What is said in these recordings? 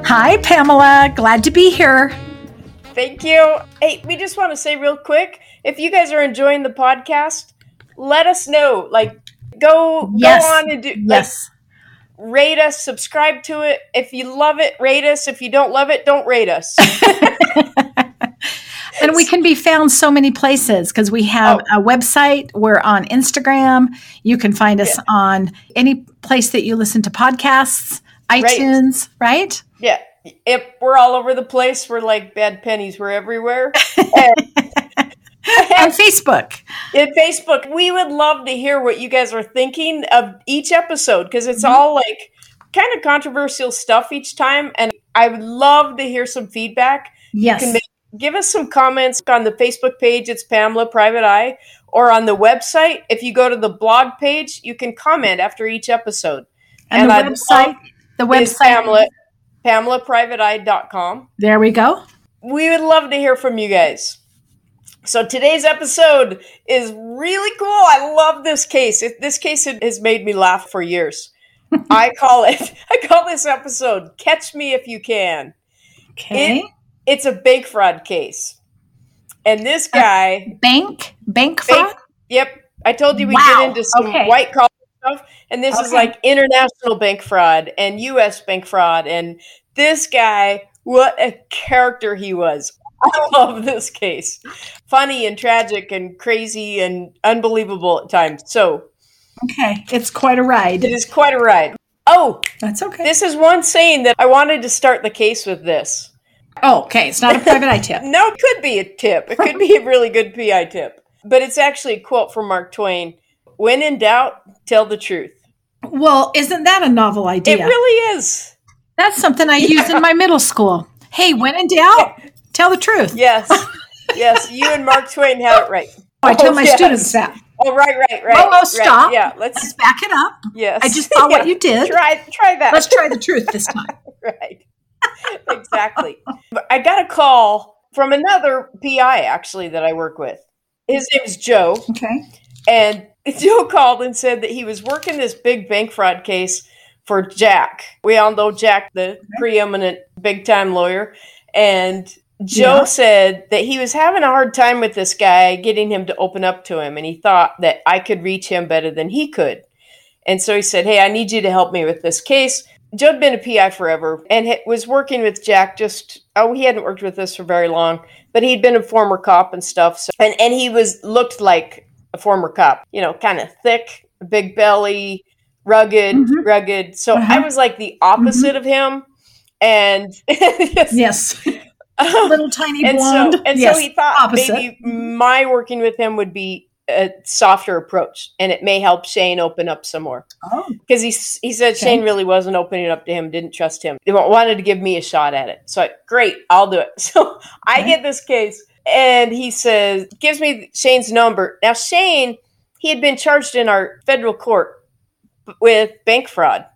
Hi, Pamela. Glad to be here. Thank you. Hey, we just want to say real quick, if you guys are enjoying the podcast, let us know. Go on and rate us, subscribe to it. If you love it, rate us. If you don't love it, don't rate us. And we can be found so many places because we have a website. We're on Instagram. You can find us on any place that you listen to podcasts, iTunes, right? Yeah. We're all over the place. We're like bad pennies. We're everywhere. And Facebook. In Facebook. We would love to hear what you guys are thinking of each episode because it's all like kind of controversial stuff each time. And I would love to hear some feedback. Yes. You can give us some comments on the Facebook page. It's Pamela Private Eye. Or on the website, if you go to the blog page, you can comment after each episode. And the website is PamelaPrivateEye.com. There we go. We would love to hear from you guys. So today's episode is really cool. I love this case. This case has made me laugh for years. I call this episode Catch Me If You Can. Okay. It's a bank fraud case. And this guy... Bank fraud? Yep. I told you we get into some white collar stuff. And this is like international bank fraud and U.S. bank fraud. And this guy, what a character he was. I love this case. Funny and tragic and crazy and unbelievable at times. So... Okay. It's quite a ride. It is quite a ride. Oh! That's okay. This is one saying that I wanted to start the case with this. Oh, okay. It's not a private eye tip. No, it could be a tip. It could be a really good PI tip. But it's actually a quote from Mark Twain. When in doubt, tell the truth. Well, isn't that a novel idea? It really is. That's something I used in my middle school. Hey, when in doubt, tell the truth. Yes. Yes, you and Mark Twain have it right. I tell my students that. Oh, right. Oh, stop. Right. Yeah, let's back it up. Yes. I just saw what you did. Try that. Let's try the truth this time. Right. Exactly. I got a call from another PI, actually, that I work with. His name is Joe. Okay. And Joe called and said that he was working this big bank fraud case for Jack. We all know Jack, the preeminent big-time lawyer. And Joe said that he was having a hard time with this guy, getting him to open up to him. And he thought that I could reach him better than he could. And so he said, hey, I need you to help me with this case. Joe had been a PI forever and was working with Jack he hadn't worked with us for very long, but he'd been a former cop and stuff. So, and he looked like a former cop, kind of thick, big belly, rugged. So I was like the opposite of him. And yes. Little tiny blonde. So he thought maybe my working with him would be a softer approach, and it may help Shane open up some more. Oh, because he said Shane really wasn't opening up to him, didn't trust him. They wanted to give me a shot at it. So great, I'll do it. So I get this case, and he gives me Shane's number. Now Shane, he had been charged in our federal court with bank fraud.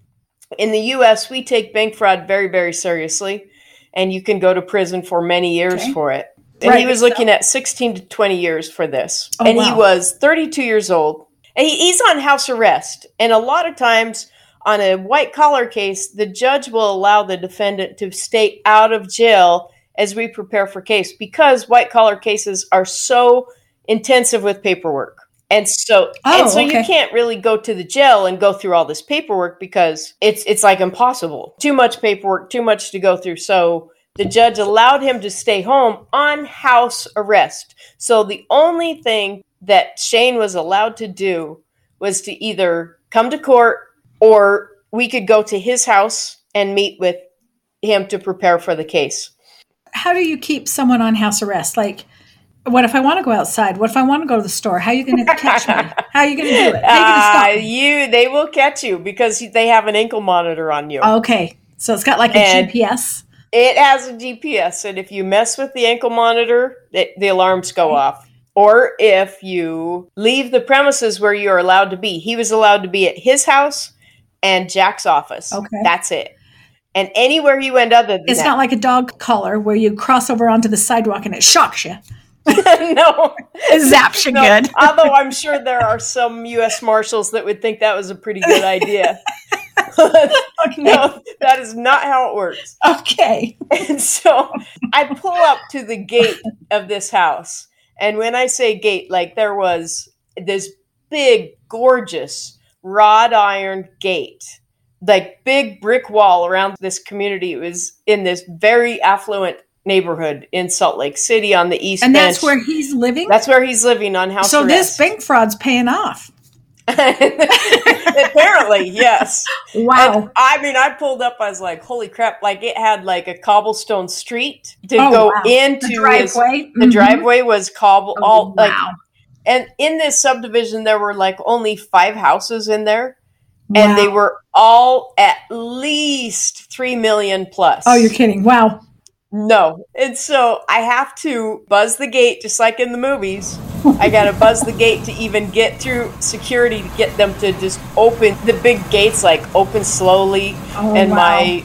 In the U.S., we take bank fraud very, very seriously, and you can go to prison for many years for it. And he was looking at 16 to 20 years for this. Oh, and he was 32 years old. And he's on house arrest. And a lot of times on a white collar case, the judge will allow the defendant to stay out of jail as we prepare for case because white collar cases are so intensive with paperwork. And so you can't really go to the jail and go through all this paperwork because it's like impossible. Too much paperwork, too much to go through. So the judge allowed him to stay home on house arrest. So the only thing that Shane was allowed to do was to either come to court or we could go to his house and meet with him to prepare for the case. How do you keep someone on house arrest? Like, what if I want to go outside? What if I want to go to the store? How are you going to catch me? How are you going to do it? How are you going to stop me? They will catch you because they have an ankle monitor on you. Okay. So it's got like a GPS? It has a GPS, and if you mess with the ankle monitor, the alarms go off. Or if you leave the premises where you're allowed to be. He was allowed to be at his house and Jack's office. Okay. That's it. And anywhere you went other than it's not like a dog collar where you cross over onto the sidewalk and it shocks you. No. It zaps you good. Although I'm sure there are some U.S. Marshals that would think that was a pretty good idea. Okay. No, that is not how it works. Okay. And so I pull up to the gate of this house. And when I say gate, like there was this big, gorgeous wrought iron gate, like big brick wall around this community. It was in this very affluent neighborhood in Salt Lake City on the East And Bench. that's where he's living? That's where he's living on house so arrest. This bank fraud's paying off. Apparently, yes. Wow. And, I mean, I pulled up, I was like, holy crap, like it had like a cobblestone street to go into the driveway. The driveway was cobble wow. like, and in this subdivision there were like only 5 houses in there. Wow. And they were all at least 3 million plus. Oh, you're kidding. Wow. No. And so I have to buzz the gate just like in the movies. I got to buzz the gate to even get through security to get them to just open the big gates, like open slowly. Oh, and wow.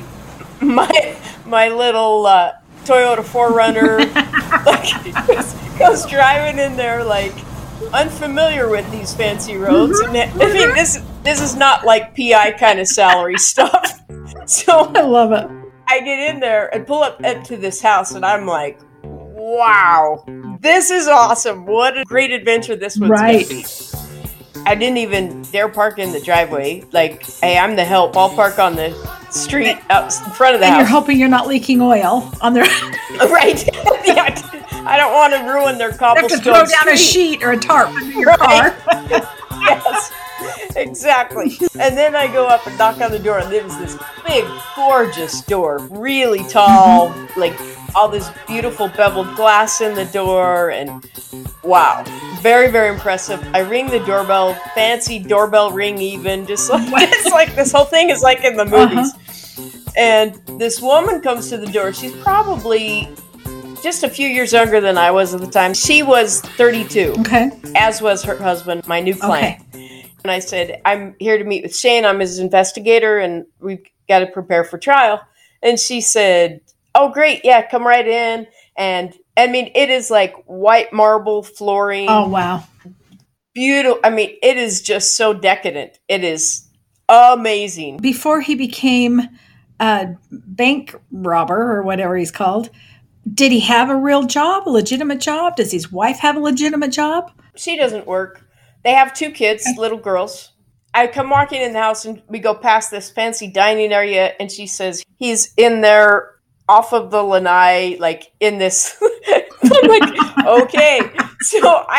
my little Toyota 4Runner like, goes driving in there like unfamiliar with these fancy roads. And I mean, this is not like PI kind of salary stuff. So I love it. I get in there and pull up to this house, and I'm like, wow, this is awesome. What a great adventure this one's going to be. I didn't even dare park in the driveway. Like, hey, I'm the help. I'll park on the street out in front of the house. And you're hoping you're not leaking oil on their... Right. Yeah, I don't want to ruin their cobblestone street. You have to throw down a sheet or a tarp under your car. Yes. Exactly. And then I go up and knock on the door, and there was this big, gorgeous door, really tall, like all this beautiful beveled glass in the door, and wow, very, very impressive. I ring the doorbell, fancy doorbell ring even, just like, it's like this whole thing is like in the movies. And this woman comes to the door. She's probably just a few years younger than I was at the time. She was 32, as was her husband, my new client. And I said, I'm here to meet with Shane. I'm his investigator, and we've got to prepare for trial. And she said, oh, great. Yeah, come right in. And I mean, it is like white marble flooring. Oh, wow. Beautiful. I mean, it is just so decadent. It is amazing. Before he became a bank robber or whatever he's called, did he have a real job, a legitimate job? Does his wife have a legitimate job? She doesn't work. They have 2 kids, little girls. I come walking in the house, and we go past this fancy dining area, and she says, he's in there off of the lanai, like in this. I'm like, okay. So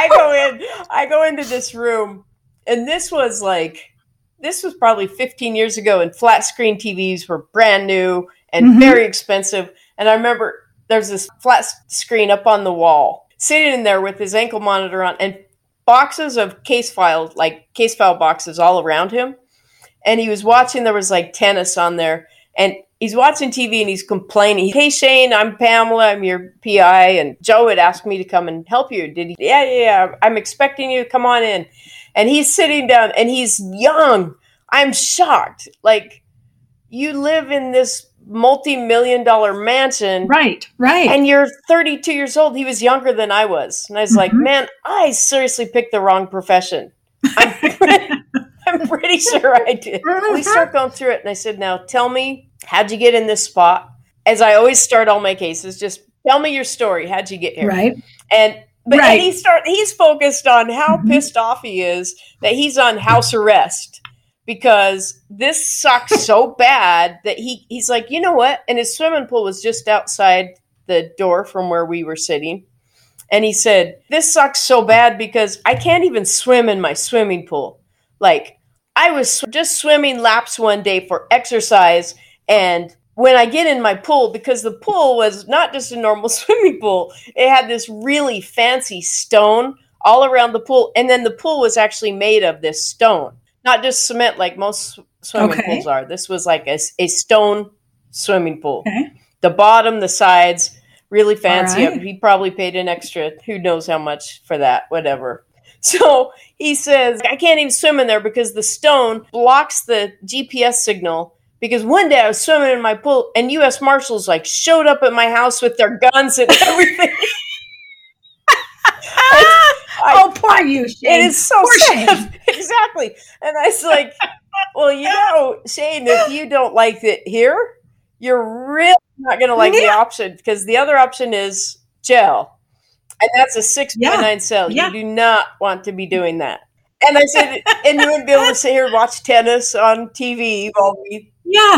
I go into this room, and this was probably 15 years ago, and flat screen TVs were brand new and very expensive. And I remember there's this flat screen up on the wall, sitting in there with his ankle monitor on, and boxes of case file boxes all around him. And he was watching, there was like tennis on there, and he's watching TV and he's complaining. Hey, Shane, I'm Pamela. I'm your PI. And Joe had asked me to come and help you. Did he? Yeah. I'm expecting you to come on in. And he's sitting down, and he's young. I'm shocked. Like, you live in this multi-million-dollar mansion. Right. And you're 32 years old. He was younger than I was. And I was like, man, I seriously picked the wrong profession. I'm pretty sure I did. We start going through it, and I said, now tell me, how'd you get in this spot? As I always start all my cases, just tell me your story. How'd you get here? Right. And he's focused on how pissed off he is that he's on house arrest, because this sucks so bad that he's like, you know what? And his swimming pool was just outside the door from where we were sitting. And he said, this sucks so bad because I can't even swim in my swimming pool. Like, I was just swimming laps one day for exercise. And when I get in my pool, because the pool was not just a normal swimming pool, it had this really fancy stone all around the pool. And then the pool was actually made of this stone. Not just cement like most swimming pools are. This was like a stone swimming pool. Okay. The bottom, the sides, really fancy. Right. He probably paid an extra, who knows how much for that, whatever. So he says, I can't even swim in there because the stone blocks the GPS signal. Because one day I was swimming in my pool, and U.S. Marshals like showed up at my house with their guns and everything. Poor you, Shane. It is so sad. exactly. And I was like, well, Shane, if you don't like it here, you're really not going to like the option, because the other option is jail. And that's a 6.9 cell. You do not want to be doing that. And I said, and you wouldn't be able to sit here and watch tennis on TV while we...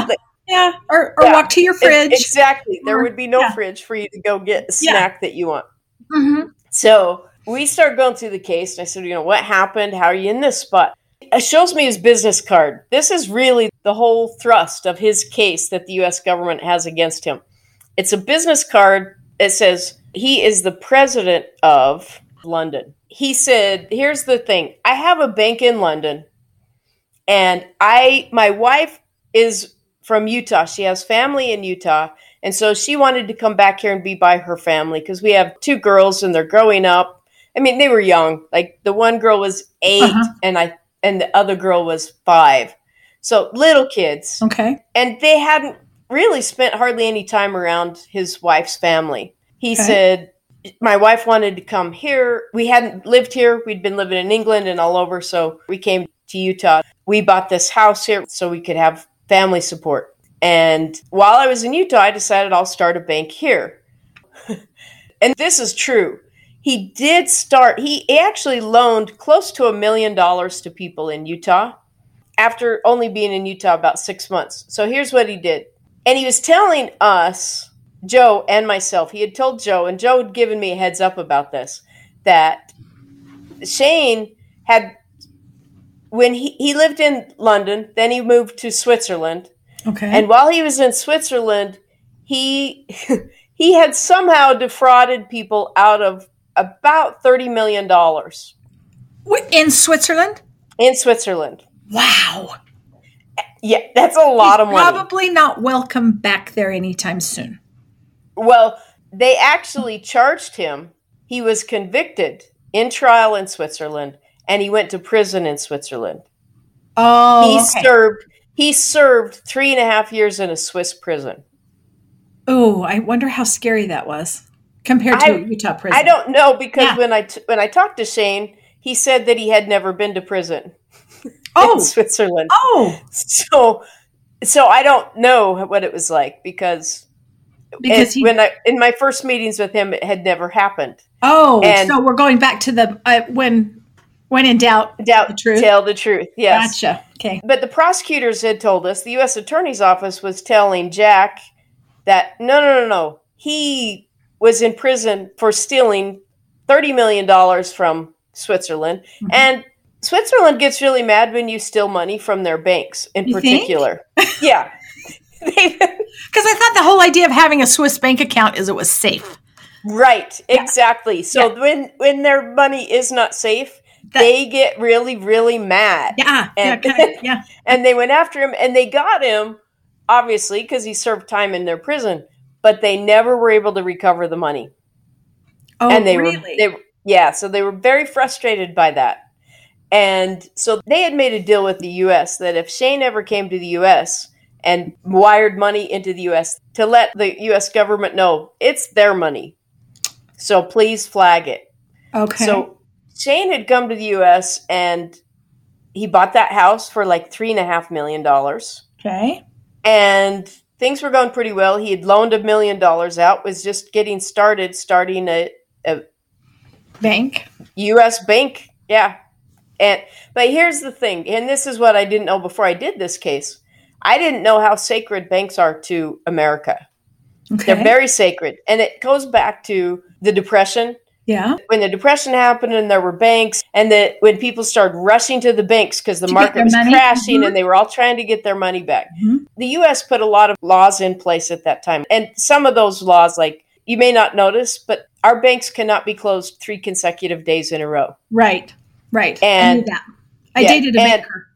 Or walk to your fridge. Exactly. There would be no fridge for you to go get a snack that you want. Mm-hmm. So we started going through the case, and I said, what happened? How are you in this spot? It shows me his business card. This is really the whole thrust of his case that the U.S. government has against him. It's a business card that says he is the president of London. He said, here's the thing. I have a bank in London, and my wife is from Utah. She has family in Utah. And so she wanted to come back here and be by her family, because we have 2 girls and they're growing up. I mean, they were young. Like the one girl was 8 and the other girl was 5. So little kids. Okay. And they hadn't really spent hardly any time around his wife's family. He said, my wife wanted to come here. We hadn't lived here. We'd been living in England and all over. So we came to Utah. We bought this house here so we could have family support. And while I was in Utah, I decided I'll start a bank here. And this is true. He actually loaned close to $1 million to people in Utah after only being in Utah about 6 months. So here's what he did. And he was telling us, Joe and myself, he had told Joe, and Joe had given me a heads up about this, that Shane had, when he lived in London, then he moved to Switzerland. Okay. And while he was in Switzerland, he had somehow defrauded people out of about $30 million. In Switzerland? In Switzerland. Wow. Yeah, that's a lot of money. Probably not welcome back there anytime soon. Well, they actually charged him. He was convicted in trial in Switzerland, and he went to prison in Switzerland. Oh, He served 3.5 years in a Swiss prison. Oh, I wonder how scary that was compared to a Utah prison. I don't know, because when I talked to Shane, he said that he had never been to prison in Switzerland. Oh, so I don't know what it was like, because in my first meetings with him, it had never happened. Oh, and so we're going back to the when in doubt, the truth. Tell the truth. Yes. Gotcha. Okay. But the prosecutors had told us, the U.S. Attorney's Office was telling Jack that no. He was in prison for stealing $30 million from Switzerland. Mm-hmm. And Switzerland gets really mad when you steal money from their banks in particular. Yeah. Because I thought the whole idea of having a Swiss bank account is it was safe. Right. Yeah. Exactly. So when their money is not safe, they get really, really mad. Yeah. And, and they went after him, and they got him, obviously, because he served time in their prison, but they never were able to recover the money. Oh, and they really? So they were very frustrated by that. And so they had made a deal with the U.S. that if Shane ever came to the U.S. and wired money into the U.S., to let the U.S. government know it's their money. So please flag it. Okay. So Shane had come to the U.S. and he bought that house for like $3.5 million. Okay. And things were going pretty well. He had loaned $1 million out, was just getting started, starting a bank. U.S. bank. Yeah. But here's the thing, and this is what I didn't know before I did this case. I didn't know how sacred banks are to America. Okay. They're very sacred. And it goes back to the Depression. Yeah. When the Depression happened and there were banks, and when people started rushing to the banks because the market was crashing, and they were all trying to get their money back. Mm-hmm. The U.S. put a lot of laws in place at that time. And some of those laws, like you may not notice, but our banks cannot be closed 3 consecutive days in a row. Right. And I knew that. I dated a banker.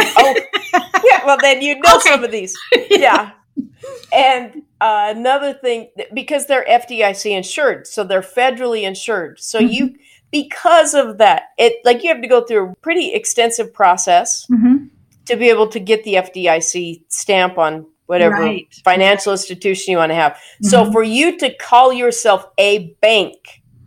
Yeah. Well, then you know some of these. Yeah. And another thing, because they're FDIC insured, so they're federally insured. So mm-hmm. Because of that, you have to go through a pretty extensive process mm-hmm. to be able to get the FDIC stamp on whatever financial institution you want to have. Mm-hmm. So for you to call yourself a bank,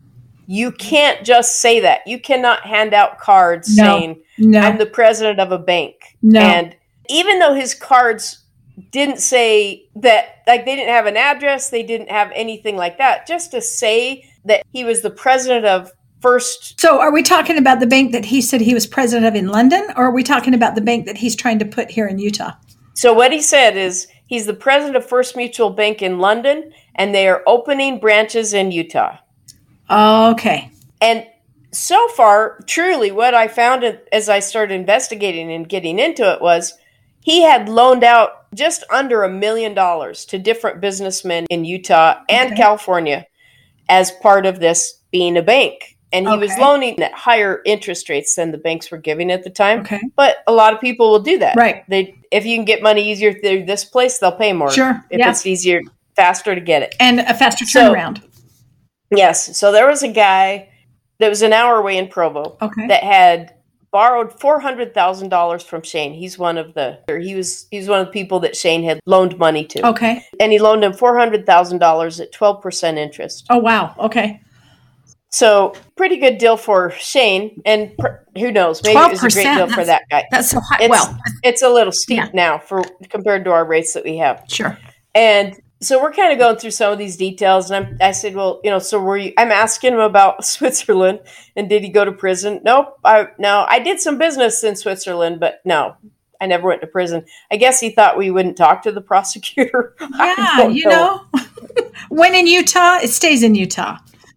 You can't just say that. You cannot hand out cards saying, I'm the president of a bank. No. And even though his cards didn't say that, like they didn't have an address, they didn't have anything like that, just to say that he was the president of First. So are we talking about the bank that he said he was president of in London, or are we talking about the bank that he's trying to put here in Utah? So what he said is he's the president of First Mutual Bank in London, and they are opening branches in Utah. Okay. And so far, truly, what I found as I started investigating and getting into it was he had loaned out just under $1 million to different businessmen in Utah and California as part of this being a bank. And he was loaning at higher interest rates than the banks were giving at the time. Okay. But a lot of people will do that. Right. If you can get money easier through this place, they'll pay more. Sure. If it's easier, faster to get it. And a faster turnaround. Yes. So there was a guy that was an hour away in Provo that had borrowed $400,000 from Shane. He was one of the people that Shane had loaned money to. Okay. And he loaned him $400,000 at 12% interest. Oh, wow. Okay. So pretty good deal for Shane, and who knows, maybe it was a great deal for that guy. That's so high. It's a little steep now compared to our rates that we have. Sure. And so we're kind of going through some of these details, and I said, well, so I'm asking him about Switzerland, and did he go to prison? Nope. I did some business in Switzerland, but no, I never went to prison. I guess he thought we wouldn't talk to the prosecutor. Yeah, when in Utah, it stays in Utah.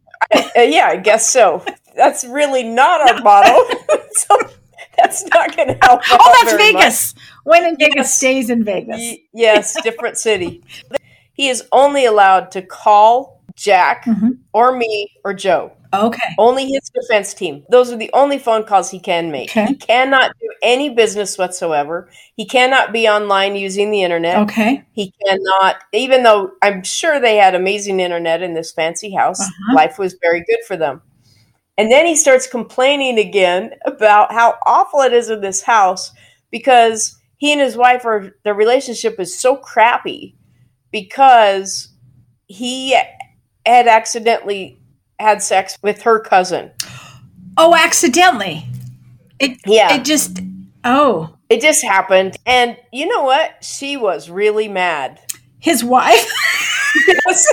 I guess so. That's really not our motto. So that's not going to help. Oh, that's Vegas. Much. When in Vegas, stays in Vegas. Yes, different city. He is only allowed to call Jack or me or Joe. Okay. Only his defense team. Those are the only phone calls he can make. Okay. He cannot do any business whatsoever. He cannot be online using the internet. Okay. He cannot, even though I'm sure they had amazing internet in this fancy house, life was very good for them. And then he starts complaining again about how awful it is in this house because he and his wife their relationship is so crappy because he had accidentally had sex with her cousin. Oh, accidentally. It just happened. And you know what? She was really mad. His wife? Yes.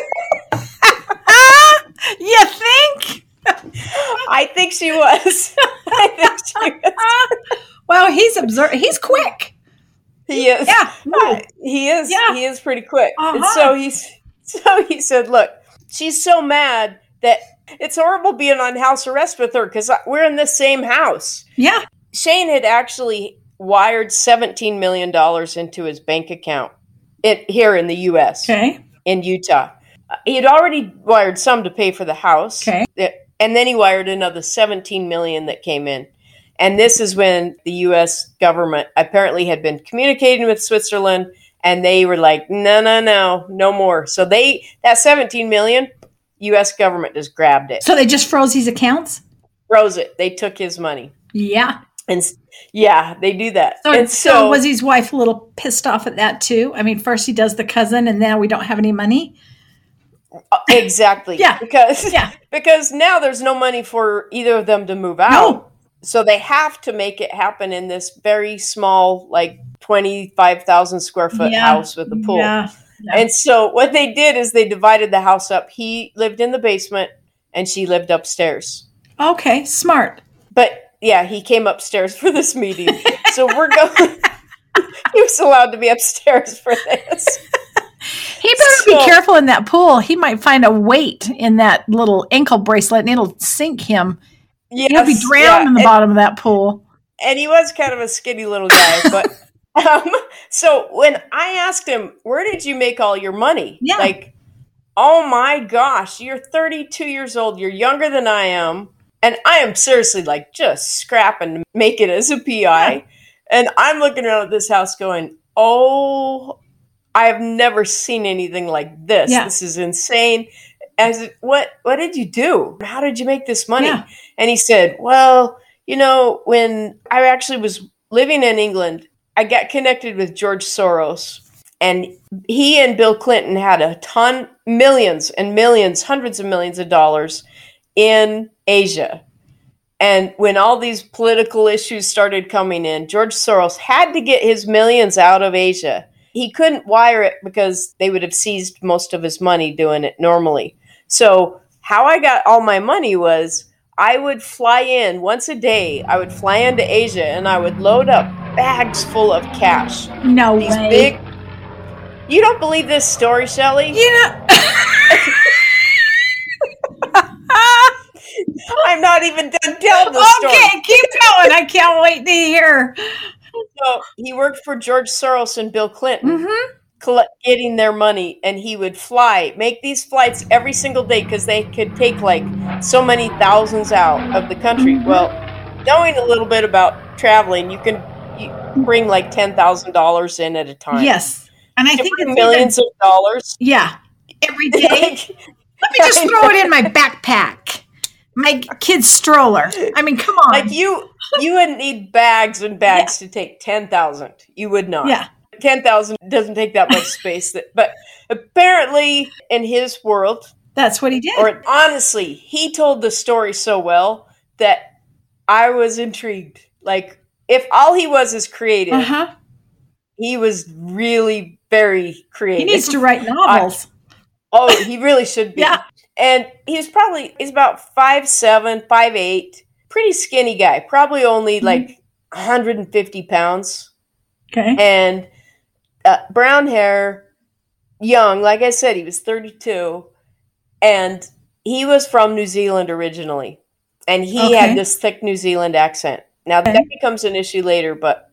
You think? I think she was. Well, he's quick. He is. Yeah. He is. Yeah. He is pretty quick. Uh-huh. And so he said, look, she's so mad that it's horrible being on house arrest with her because we're in the same house. Yeah. Shane had actually wired $17 million into his bank account here in the U.S. Okay. In Utah. He had already wired some to pay for the house. Okay. And then he wired another $17 million that came in. And this is when the U.S. government apparently had been communicating with Switzerland, and they were like, no more. So that $17 million, U.S. government just grabbed it. So they just froze his accounts? Froze it. They took his money. Yeah. And yeah, they do that. So was his wife a little pissed off at that too? I mean, first he does the cousin, and now we don't have any money? Exactly. Yeah. Because now there's no money for either of them to move out. No. So they have to make it happen in this very small, like 25,000 square foot house with a pool. Yeah. And so what they did is they divided the house up. He lived in the basement and she lived upstairs. Okay. Smart. But yeah, he came upstairs for this meeting. So we're going, he was allowed to be upstairs for this. He better be careful in that pool. He might find a weight in that little ankle bracelet and it'll sink him. Yes, he'll be drowned in the bottom of that pool. And he was kind of a skinny little guy. But so when I asked him, where did you make all your money? Yeah. Like, oh my gosh, you're 32 years old. You're younger than I am. And I am seriously like just scrapping to make it as a PI. Yeah. And I'm looking around at this house going, oh, I have never seen anything like this. Yeah. This is insane. What did you do? How did you make this money? Yeah. And he said, well, when I actually was living in England, I got connected with George Soros, and he and Bill Clinton had millions and millions, hundreds of millions of dollars in Asia. And when all these political issues started coming in, George Soros had to get his millions out of Asia. He couldn't wire it because they would have seized most of his money doing it normally. So how I got all my money was I would fly in once a day. I would fly into Asia and I would load up bags full of cash. No These way. Big. You don't believe this story, Shelley? I'm not even done telling the story. Okay, keep going. I can't wait to hear. So he worked for George Soros and Bill Clinton, getting their money, and he would make these flights every single day because they could take like so many thousands out of the country. Well, knowing a little bit about traveling, you bring like $10,000 in at a time. Yes, and I think it's millions of dollars. Yeah, every day. Let me just throw it in my backpack. My kid's stroller. I mean, come on. Like you wouldn't need bags and bags to take 10,000. You would not. Yeah. 10,000 doesn't take that much space. But apparently in his world. That's what he did. Or honestly, he told the story so well that I was intrigued. Like if all he was is creative, he was really very creative. He needs to write novels. He really should be. Yeah. And he's about 5'7", 5'8", pretty skinny guy, probably only like 150 pounds. Okay. And brown hair, young, like I said, he was 32. And he was from New Zealand originally. And he had this thick New Zealand accent. Now, that becomes an issue later, but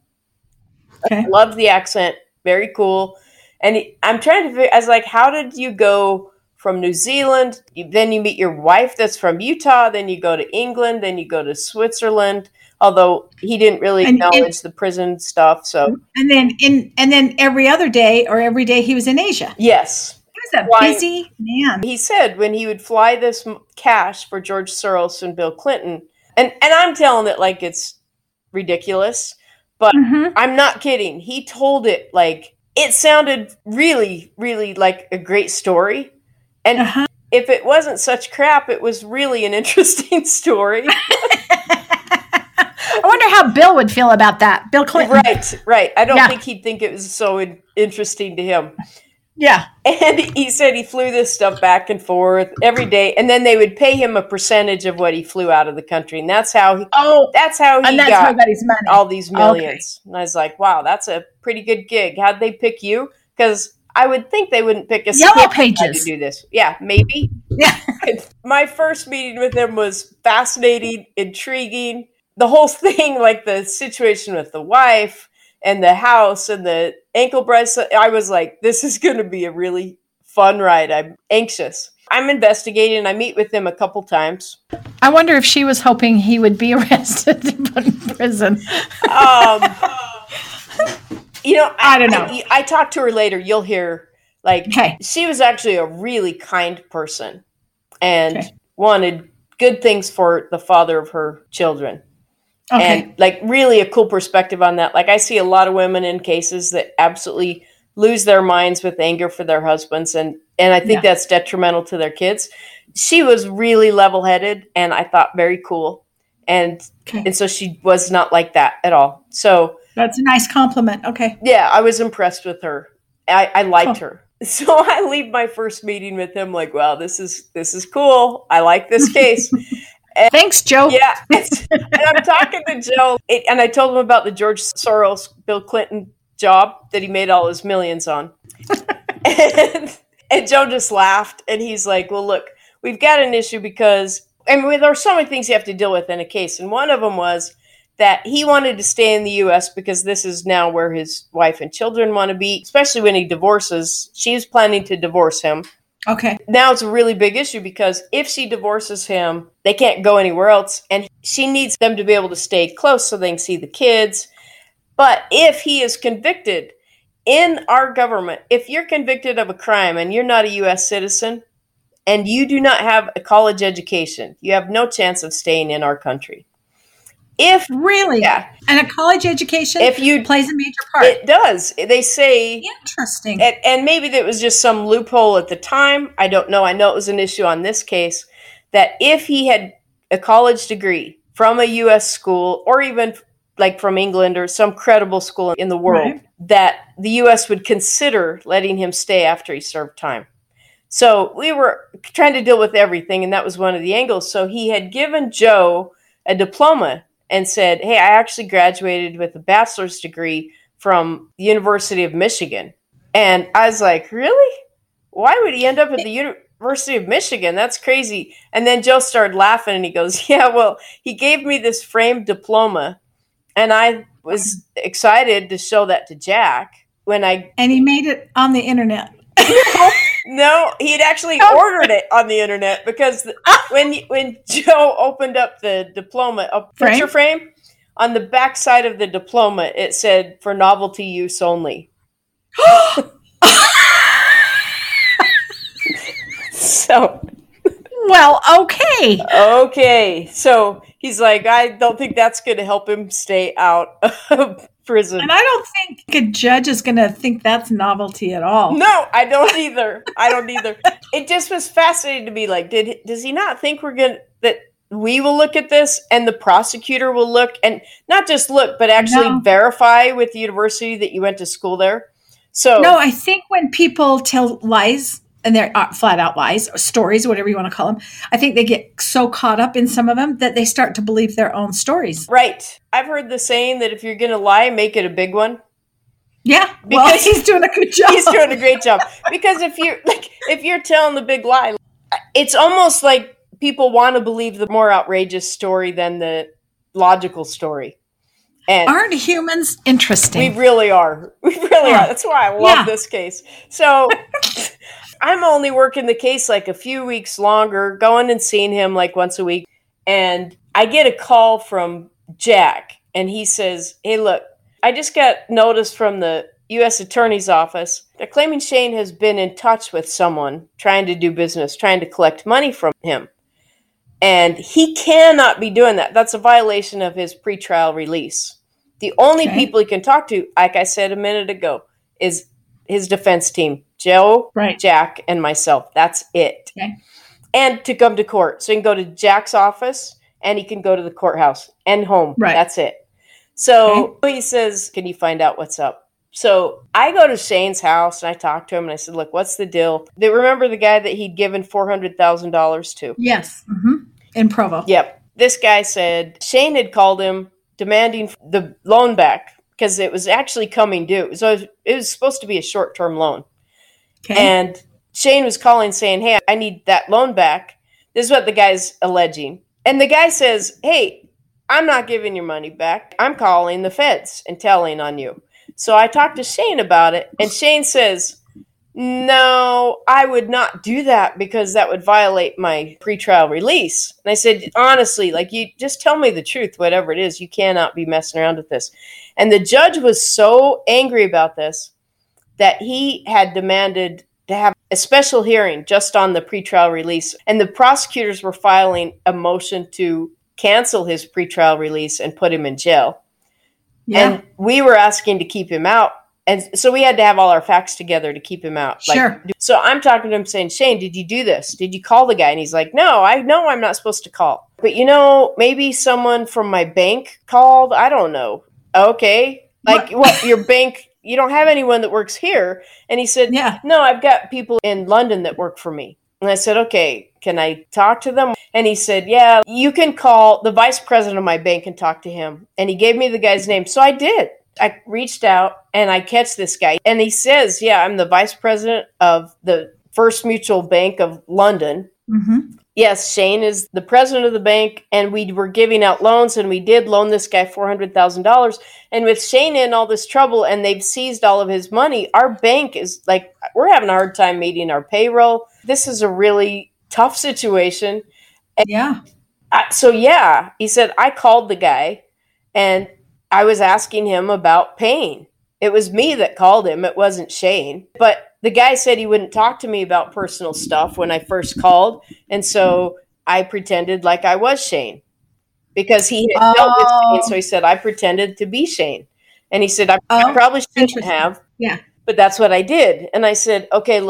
I loved the accent. Very cool. And I'm trying to figure, I was like, how did you go from New Zealand, then you meet your wife that's from Utah, then you go to England, then you go to Switzerland, although he didn't really acknowledge the prison stuff. So and then every other day or every day he was in Asia. Yes. He was a busy man. He said when he would fly this cash for George Soros and Bill Clinton, and I'm telling it like it's ridiculous, but I'm not kidding. He told it like it sounded really, really like a great story. And if it wasn't such crap, it was really an interesting story. I wonder how Bill would feel about that. Bill Clinton. Right. I don't think he'd think it was so interesting to him. Yeah. And he said he flew this stuff back and forth every day. And then they would pay him a percentage of what he flew out of the country. And that's how he got his money. All these millions. Okay. And I was like, wow, that's a pretty good gig. How'd they pick you? Because I would think they wouldn't pick a Yellow Pages to do this. Yeah, maybe. Yeah. My first meeting with him was fascinating, intriguing. The whole thing, like the situation with the wife and the house and the ankle bracelet, I was like, this is going to be a really fun ride. I'm anxious. I'm investigating. I meet with him a couple times. I wonder if she was hoping he would be arrested and put in prison. I don't know. I talked to her later. You'll hear, she was actually a really kind person and wanted good things for the father of her children. Okay. And, really a cool perspective on that. I see a lot of women in cases that absolutely lose their minds with anger for their husbands, and I think that's detrimental to their kids. She was really level-headed, and I thought very cool. And so she was not like that at all. So that's a nice compliment. Okay. Yeah, I was impressed with her. I liked her. So I leave my first meeting with him like, wow, this is cool. I like this case. Thanks, Joe. Yeah. And I'm talking to Joe, and I told him about the George Soros, Bill Clinton job that he made all his millions on. and Joe just laughed, and he's like, well, look, we've got an issue because there are so many things you have to deal with in a case. And one of them was that he wanted to stay in the U.S. because this is now where his wife and children want to be, especially when he divorces. She's planning to divorce him. Okay. Now it's a really big issue because if she divorces him, they can't go anywhere else. And she needs them to be able to stay close so they can see the kids. But if he is convicted in our government, if you're convicted of a crime and you're not a U.S. citizen and you do not have a college education, you have no chance of staying in our country. Really? Yeah. And a college education plays a major part. It does. They say. Interesting. And maybe that was just some loophole at the time. I don't know. I know it was an issue on this case that if he had a college degree from a U.S. school, or even like from England or some credible school in the world, right, that the U.S. would consider letting him stay after he served time. So we were trying to deal with everything, and that was one of the angles. So he had given Joe a diploma and said, hey, I actually graduated with a bachelor's degree from the University of Michigan. And I was like, really? Why would he end up at the University of Michigan? That's crazy. And then Joe started laughing, and he goes, yeah, well, he gave me this framed diploma, and I was excited to show that to Jack And he made it on the internet. No, he'd actually ordered it on the internet, because when Joe opened up the diploma, picture frame, on the back side of the diploma, it said for novelty use only. So, well, okay. Okay. So he's like, I don't think that's going to help him stay out of prison. And I don't think a judge is going to think that's novelty at all. No, I don't either. It just was fascinating to me. Like, does he not think that we will look at this and the prosecutor will look, and not just look, but actually verify with the university that you went to school there? So no, I think when people tell lies, and they're flat out lies or stories, whatever you want to call them, I think they get so caught up in some of them that they start to believe their own stories. Right. I've heard the saying that if you're going to lie, make it a big one. Yeah. Well, he's doing a good job. He's doing a great job. Because if you're telling the big lie, it's almost like people want to believe the more outrageous story than the logical story. And aren't humans interesting? We really are. We really are. That's why I love this case. So I'm only working the case like a few weeks longer, going and seeing him like once a week. And I get a call from Jack, and he says, hey, look, I just got notice from the U.S. Attorney's Office. They're claiming Shane has been in touch with someone trying to do business, trying to collect money from him. And he cannot be doing that. That's a violation of his pretrial release. The only people he can talk to, like I said a minute ago, is his defense team, Joe, Jack, and myself. That's it. Okay. And to come to court. So he can go to Jack's office, and he can go to the courthouse and home. Right. That's it. So he says, can you find out what's up? So I go to Shane's house, and I talk to him, and I said, look, what's the deal? They remember the guy that he'd given $400,000 to? Yes. Mm-hmm. In Provo. Yep. This guy said Shane had called him demanding the loan back because it was actually coming due. So it was supposed to be a short-term loan. Okay. And Shane was calling saying, hey, I need that loan back. This is what the guy's alleging. And the guy says, hey, I'm not giving your money back. I'm calling the feds and telling on you. So I talked to Shane about it, and Shane says, no, I would not do that because that would violate my pretrial release. And I said, honestly, like, you just tell me the truth, whatever it is. You cannot be messing around with this. And the judge was so angry about this that he had demanded to have a special hearing just on the pretrial release. And the prosecutors were filing a motion to cancel his pretrial release and put him in jail. Yeah. And we were asking to keep him out. And so we had to have all our facts together to keep him out. Sure. So I'm talking to him saying, Shane, did you do this? Did you call the guy? And he's like, no, I know I'm not supposed to call. But, maybe someone from my bank called. I don't know. Okay. Like, what, your bank, you don't have anyone that works here? And he said, no, I've got people in London that work for me. And I said, okay, can I talk to them? And he said, yeah, you can call the vice president of my bank and talk to him. And he gave me the guy's name. So I did. I reached out and I catch this guy, and he says, yeah, I'm the vice president of the First Mutual Bank of London. Mm-hmm. Yes, Shane is the president of the bank, and we were giving out loans, and we did loan this guy $400,000. And with Shane in all this trouble, and they've seized all of his money, our bank is like, we're having a hard time meeting our payroll. This is a really tough situation. And he said, I called the guy, and I was asking him about paying. It was me that called him. It wasn't Shane. But the guy said he wouldn't talk to me about personal stuff when I first called. And so I pretended like I was Shane because he had dealt with Shane. So he said, I pretended to be Shane. And he said, I probably shouldn't have. Yeah. But that's what I did. And I said, okay, look,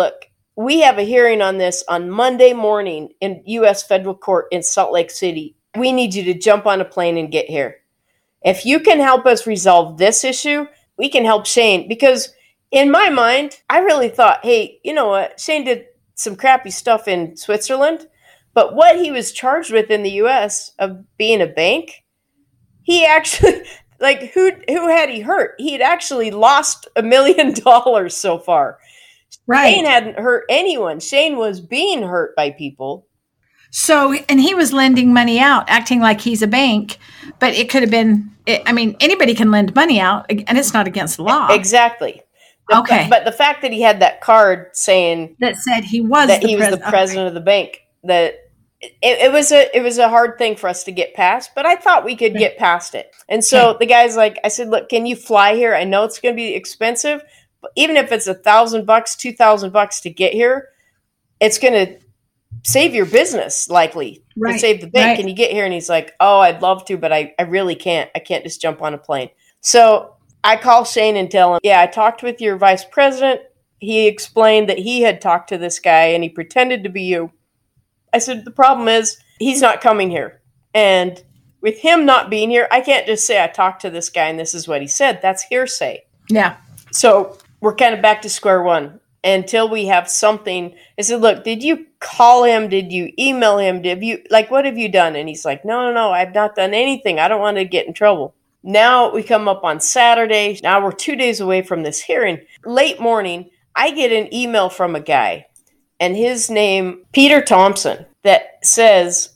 we have a hearing on this on Monday morning in U.S. federal court in Salt Lake City. We need you to jump on a plane and get here. If you can help us resolve this issue, we can help Shane. Because in my mind, I really thought, hey, you know what? Shane did some crappy stuff in Switzerland, but what he was charged with in the U.S. of being a bank, he actually, like, who had he hurt? He had actually lost $1 million so far. Right. Shane hadn't hurt anyone. Shane was being hurt by people. So, and he was lending money out, acting like he's a bank, but it could have been, anybody can lend money out, and it's not against the law. Exactly. Okay. But the fact that he had that card saying that said he was the president of the bank, that it was a hard thing for us to get past, but I thought we could get past it. And so the guy's like, I said, look, can you fly here? I know it's going to be expensive, but even if it's $1,000, $2,000 to get here, it's going to save your business, likely, to save the bank. Right. Can you get here? And he's like, oh, I'd love to, but I really can't. I can't just jump on a plane. So I call Shane and tell him, yeah, I talked with your vice president. He explained that he had talked to this guy and he pretended to be you. I said, the problem is he's not coming here. And with him not being here, I can't just say I talked to this guy and this is what he said. That's hearsay. Yeah. So we're kind of back to square one. Until we have something. I said, look, did you call him? Did you email him? What have you done? And he's like, no, I've not done anything. I don't want to get in trouble. Now we come up on Saturday. Now we're 2 days away from this hearing. Late morning, I get an email from a guy, and his name, Peter Thompson, that says,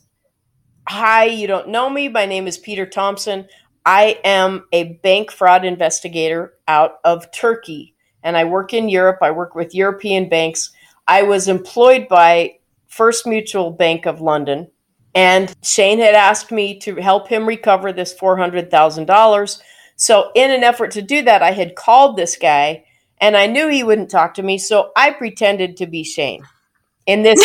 hi, you don't know me. My name is Peter Thompson. I am a bank fraud investigator out of Turkey. And I work in Europe. I work with European banks. I was employed by First Mutual Bank of London. And Shane had asked me to help him recover this $400,000. So in an effort to do that, I had called this guy. And I knew he wouldn't talk to me. So I pretended to be Shane. In this...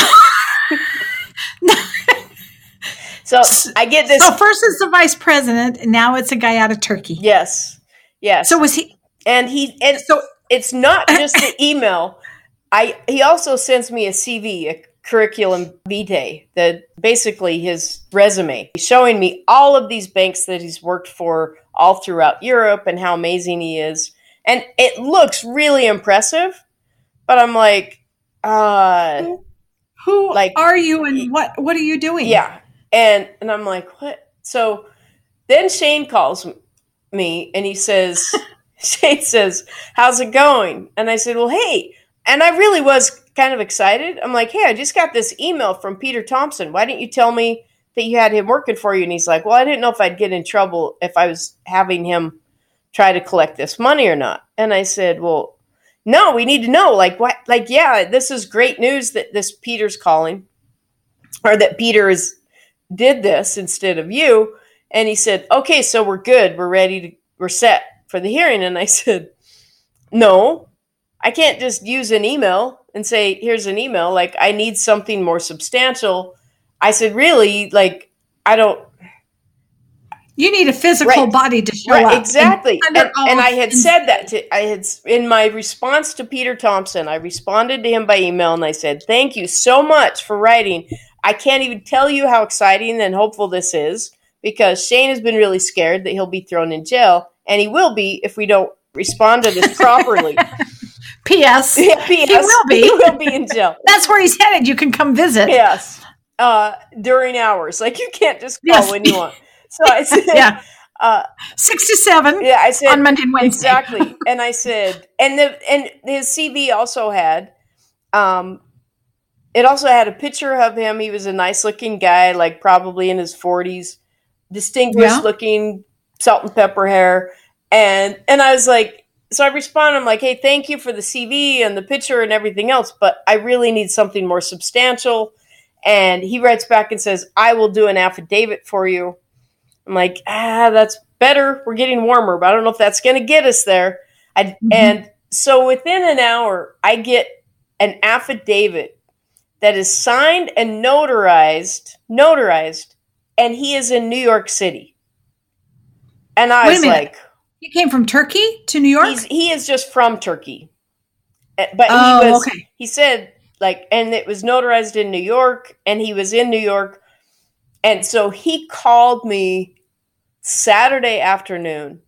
So I get this... So first it's the vice president, and now it's a guy out of Turkey. Yes. So was he... So it's not just the email. He also sends me a CV, a curriculum vitae, that basically his resume, showing me all of these banks that he's worked for all throughout Europe and how amazing he is. And it looks really impressive, but I'm like, who are you and what are you doing? Yeah. And I'm like, what? So then Shane calls me and he says... Shane says, how's it going? And I said, well, hey. And I really was kind of excited. I'm like, hey, I just got this email from Peter Thompson. Why didn't you tell me that you had him working for you? And he's like, well, I didn't know if I'd get in trouble if I was having him try to collect this money or not. And I said, well, no, we need to know. Like, what? Like, yeah, this is great news that this Peter's calling, or that Peter did this instead of you. And he said, okay, so we're good. We're set for the hearing. And I said, no, I can't just use an email and say, here's an email. Like, I need something more substantial. I said, really? Like, I don't. You need a physical body to show up. Exactly. And I had said that in my response to Peter Thompson, I responded to him by email and I said, thank you so much for writing. I can't even tell you how exciting and hopeful this is, because Shane has been really scared that he'll be thrown in jail. And he will be if we don't respond to this properly. P.S. Yeah, P.S. He will be. He will be in jail. That's where he's headed. You can come visit. Yes. During hours. Like, you can't just call when you want. So I said... 6 to 7 I said, on Monday and Wednesday. Exactly. And I said... And his CV also had... it also had a picture of him. He was a nice-looking guy, like probably in his 40s. Distinguished-looking... salt and pepper hair. And I was like, so I responded, I'm like, hey, thank you for the CV and the picture and everything else, but I really need something more substantial. And he writes back and says, I will do an affidavit for you. I'm like, that's better. We're getting warmer, but I don't know if that's going to get us there. And so within an hour, I get an affidavit that is signed and notarized, and he is in New York City. And I was like... He came from Turkey to New York? He is just from Turkey. But he said and it was notarized in New York, and he was in New York. And so he called me Saturday afternoon.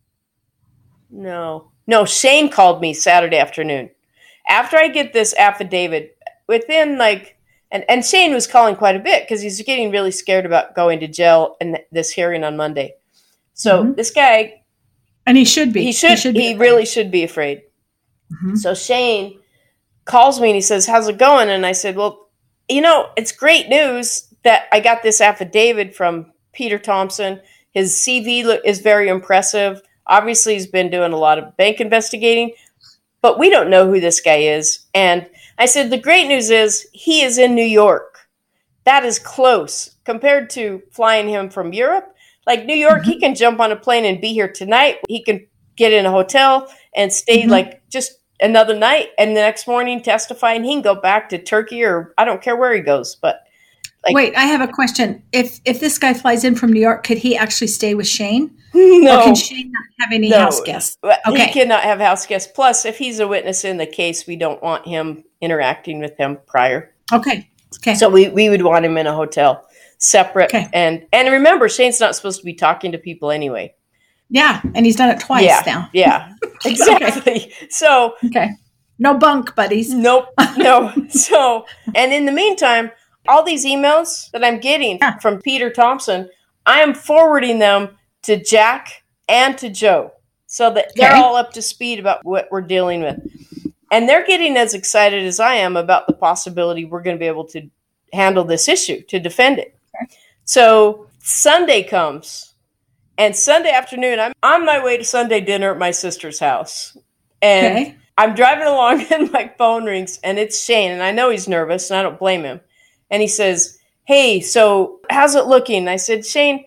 No, Shane called me Saturday afternoon. After I get this affidavit, within and Shane was calling quite a bit because he's getting really scared about going to jail and this hearing on Monday. So this guy, and he should be. He really should be afraid. Mm-hmm. So Shane calls me and he says, "How's it going?" And I said, "Well, it's great news that I got this affidavit from Peter Thompson. His CV is very impressive. Obviously, he's been doing a lot of bank investigating, but we don't know who this guy is." And I said, "The great news is he is in New York. That is close compared to flying him from Europe. Like New York, he can jump on a plane and be here tonight. He can get in a hotel and stay just another night, and the next morning testify, and he can go back to Turkey, or I don't care where he goes." But wait, I have a question. If this guy flies in from New York, could he actually stay with Shane? No. Or can Shane not have any house guests? Okay. He cannot have house guests. Plus, if he's a witness in the case, we don't want him interacting with him prior. Okay. So we would want him in a hotel, separate. Okay. And remember, Shane's not supposed to be talking to people anyway. Yeah, and he's done it twice now. Yeah, exactly. So no bunk buddies. Nope, no. So, and in the meantime, all these emails that I'm getting from Peter Thompson, I am forwarding them to Jack and to Joe so that they're all up to speed about what we're dealing with. And they're getting as excited as I am about the possibility we're going to be able to handle this issue, to defend it. Okay. So Sunday comes. And Sunday afternoon, I'm on my way to Sunday dinner at my sister's house. And I'm driving along and my phone rings and it's Shane. And I know he's nervous and I don't blame him. And he says, "Hey, so how's it looking?" And I said, "Shane,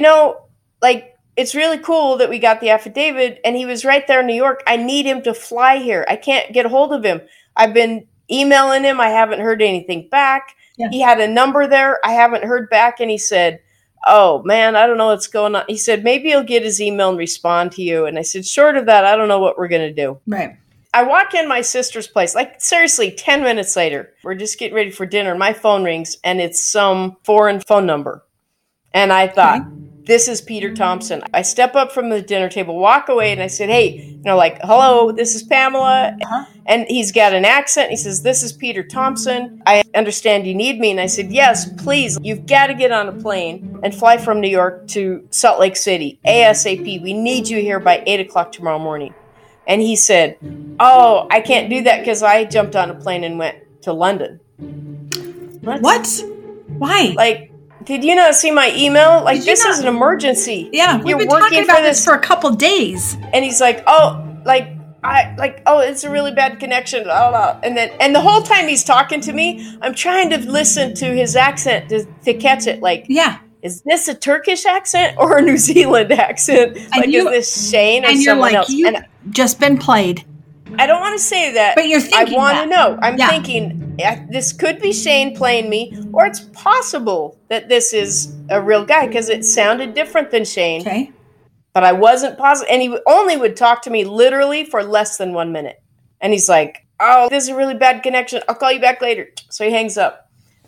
it's really cool that we got the affidavit and he was right there in New York. I need him to fly here. I can't get a hold of him. I've been emailing him. I haven't heard anything back. Yeah. He had a number there. I haven't heard back." And he said, "Oh, man, I don't know what's going on." He said, "Maybe he'll get his email and respond to you." And I said, "Short of that, I don't know what we're going to do." Right. I walk in my sister's place, seriously, 10 minutes later. We're just getting ready for dinner. My phone rings, and it's some foreign phone number. And I thought, this is Peter Thompson. I step up from the dinner table, walk away, and I said, "Hey, hello, this is Pamela." And he's got an accent. He says, "This is Peter Thompson. I understand you need me." And I said, "Yes, please. You've got to get on a plane and fly from New York to Salt Lake City ASAP. We need you here by 8 o'clock tomorrow morning." And he said, "Oh, I can't do that because I jumped on a plane and went to London." What? Why? Did you not see my email? This is an emergency. Yeah, we've been talking about this for a couple days. And he's like, "Oh, it's a really bad connection." And the whole time he's talking to me, I'm trying to listen to his accent to catch it. Is this a Turkish accent or a New Zealand accent? Is this Shane or someone else? You've just been played. I don't want to say that. But you're thinking I want to know. I'm thinking this could be Shane playing me, or it's possible that this is a real guy because it sounded different than Shane. Okay. But I wasn't positive. And he only would talk to me literally for less than 1 minute. And he's like, "Oh, this is a really bad connection. I'll call you back later." So he hangs up.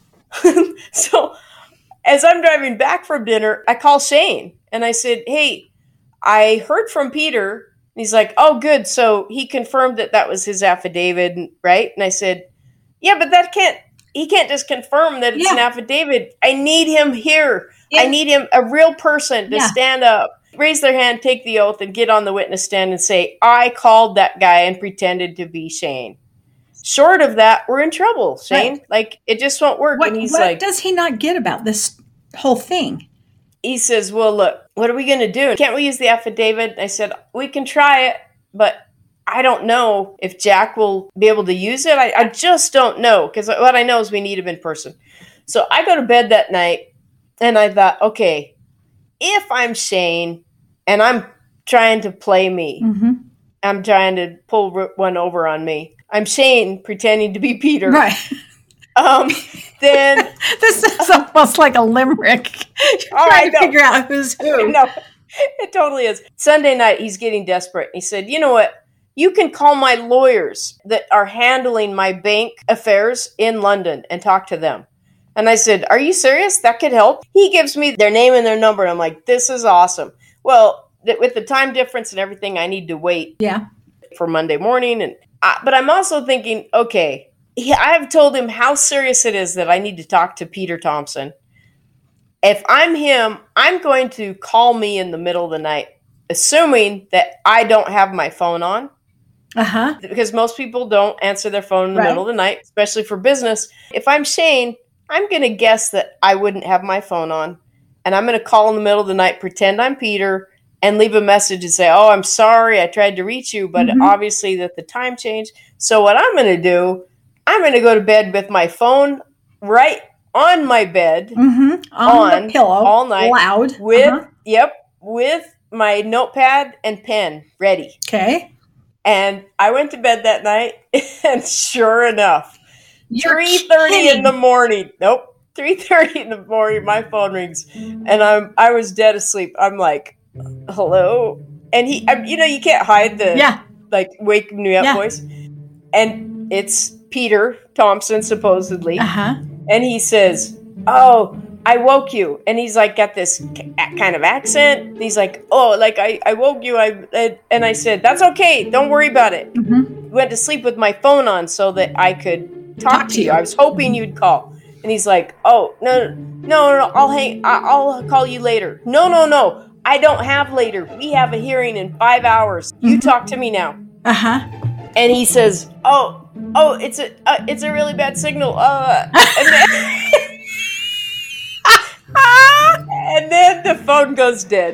So as I'm driving back from dinner, I call Shane and I said, "Hey, I heard from Peter." And he's like, "Oh, good. So he confirmed that was his affidavit, right?" And I said, "Yeah, but he can't just confirm that it's an affidavit. I need him here. Yeah. I need him, a real person, to stand up, raise their hand, take the oath, and get on the witness stand and say, I called that guy and pretended to be Shane. Short of that, we're in trouble, Shane. Right. It just won't work." And he's what does he not get about this whole thing? He says, "Well, look, what are we going to do? Can't we use the affidavit?" I said, "We can try it, but I don't know if Jack will be able to use it. I just don't know, because what I know is we need him in person." So I go to bed that night, and I thought, okay, if I'm Shane and I'm trying to play me, I'm trying to pull one over on me. I'm Shane pretending to be Peter. Right. Then this is almost like a limerick. Trying to figure out who's who. No, it totally is. Sunday night, he's getting desperate. He said, "You know what? you can call my lawyers that are handling my bank affairs in London and talk to them. And I said, are you serious? That could help. He gives me their name and their number. And I'm like, this is awesome. Well, with the time difference and everything, I need to wait for Monday morning. But I'm also thinking, okay, I've told him how serious it is that I need to talk to Peter Thompson. If I'm him, I'm going to call me in the middle of the night, assuming that I don't have my phone on. Because most people don't answer their phone in the middle of the night, especially for business. If I'm Shane, I'm going to guess that I wouldn't have my phone on. And I'm going to call in the middle of the night, pretend I'm Peter, and leave a message and say, oh, I'm sorry, I tried to reach you, but obviously that the time changed. So what I'm going to do, I'm going to go to bed with my phone right on my bed, on the pillow, all night, loud, with my notepad and pen ready. Okay. And I went to bed that night, and sure enough, 3:30 in the morning. Nope, 3:30 in the morning. My phone rings, and I was dead asleep. I'm like, hello, and you can't hide the like wake me up voice, and it's Peter Thompson supposedly, and he says, "Oh, I woke you," and he's like got this kind of accent. And he's like, "Oh, like I woke you," and I said, "That's okay, don't worry about it." Went to sleep with my phone on so that I could talk to you. I was hoping you'd call. And he's like, "Oh, no, I'll call you later." No, I don't have later. We have a hearing in 5 hours. You talk to me now. And he says, "Oh, it's a really bad signal." And then the phone goes dead.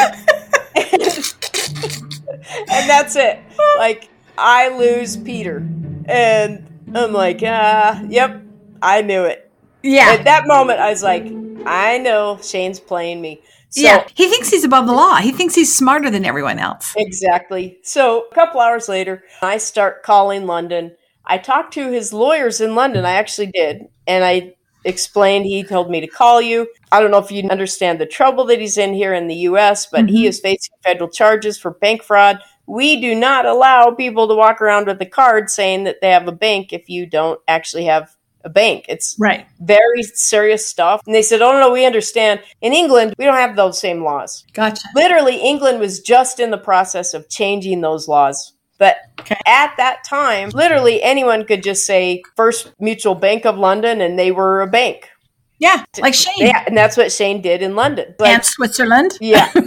And that's it. Like, I lose Peter. And I'm like, yep, I knew it. Yeah. At that moment, I was like, I know Shane's playing me. So, he thinks he's above the law. He thinks he's smarter than everyone else. Exactly. So a couple hours later, I start calling London. I talked to his lawyers in London. I actually did. And I explained, he told me to call you. I don't know if you understand the trouble that he's in here in the U.S., but he is facing federal charges for bank fraud. We do not allow people to walk around with a card saying that they have a bank if you don't actually have a bank. It's very serious stuff. And they said, oh, no, we understand. In England, we don't have those same laws. Gotcha. Literally, England was just in the process of changing those laws. But at that time, literally anyone could just say First Mutual Bank of London and they were a bank. Yeah, like Shane. Yeah, and that's what Shane did in London. Like, and Switzerland. Yeah. and